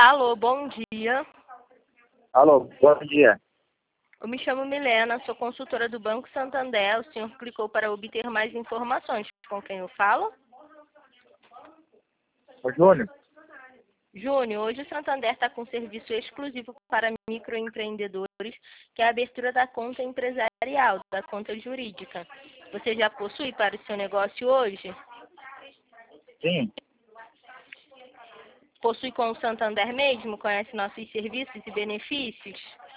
Alô, bom dia. Alô, bom dia. Eu me chamo Milena, sou consultora do Banco Santander. O senhor clicou para obter mais informações. Com quem eu falo? Ô, Júnior. Júnior, hoje o Santander está com um serviço exclusivo para microempreendedores, que é a abertura da conta empresarial, da conta jurídica. Você já possui para o seu negócio hoje? Sim. Possui com o Santander mesmo? Conhece nossos serviços e benefícios?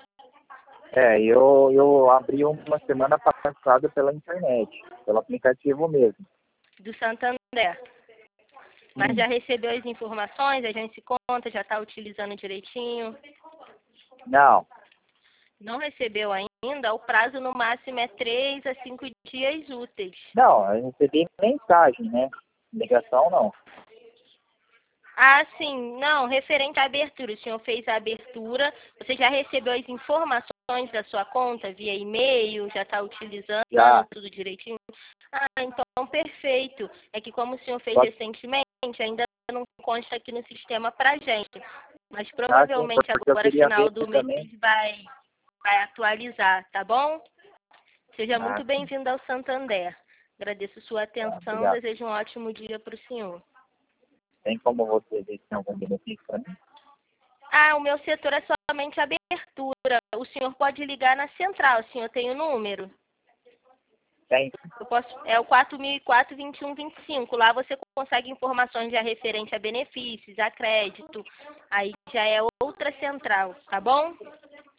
Eu abri uma semana passada pela internet, pelo aplicativo mesmo. Do Santander. Mas já recebeu as informações? A gente se conta, já está utilizando direitinho? Não. Não recebeu ainda? O prazo no máximo é 3 a 5 dias úteis. Não, eu recebi mensagem, né? Ligação não. Ah, sim. Não, referente à abertura. O senhor fez a abertura. Você já recebeu as informações da sua conta via e-mail? Já está utilizando Já. tudo direitinho? Ah, então perfeito. É que como o senhor fez Só- recentemente, ainda não consta aqui no sistema para gente. Mas sim, provavelmente porque eu agora, queria final ver do mês, também. vai atualizar, tá bom? Seja Ah, muito sim. bem-vindo ao Santander. Agradeço sua Tá, atenção. obrigado. Desejo um ótimo dia para o senhor. Tem como você ver se tem algum benefício para mim? Ah, o meu setor é somente abertura. O senhor pode ligar na central. O senhor tem o número? Tem. É o 4004-2125. Lá você consegue informações já referente a benefícios, a crédito. Aí já é outra central, tá bom?